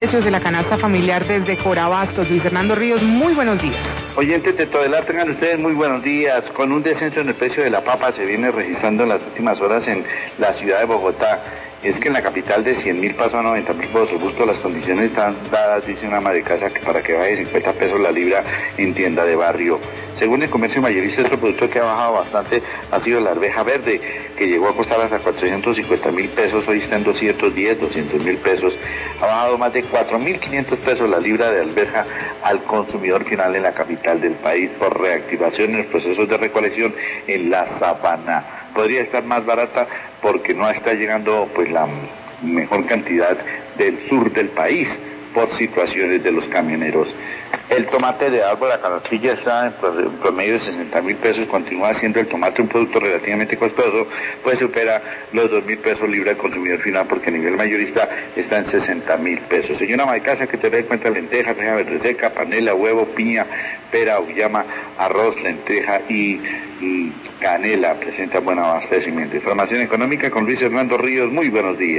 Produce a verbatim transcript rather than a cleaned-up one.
Precios de la canasta familiar desde Corabastos. Luis Hernando Ríos, muy buenos días. Oyentes de Todelar, tengan ustedes muy buenos días. Con un descenso en el precio de la papa se viene registrando en las últimas horas en la ciudad de Bogotá. Es que en la capital de cien mil pasó a noventa mil por robusto. Las condiciones están dadas, dice una ama de casa, que para que baje cincuenta pesos la libra en tienda de barrio. Según el comercio mayorista, otro producto que ha bajado bastante ha sido la arveja verde, que llegó a costar hasta cuatrocientos cincuenta mil pesos, hoy está en doscientos diez, doscientos mil pesos. Ha bajado más de cuatro mil quinientos pesos la libra de alberja al consumidor final en la capital del país por reactivación en los procesos de recolección en la sabana. Podría estar más barata porque no está llegando pues la mejor cantidad del sur del país por situaciones de los camioneros. El tomate de árbol, la canastilla, está en promedio de sesenta mil pesos, continúa siendo el tomate un producto relativamente costoso, pues supera los dos mil pesos libra al consumidor final, porque a nivel mayorista está en sesenta mil pesos. Señora ama de casa, que te dé cuenta lenteja, reja verde seca, panela, huevo, piña, pera, auyama, arroz, lenteja y, y canela, presenta buen abastecimiento. Información económica con Luis Hernando Ríos, muy buenos días.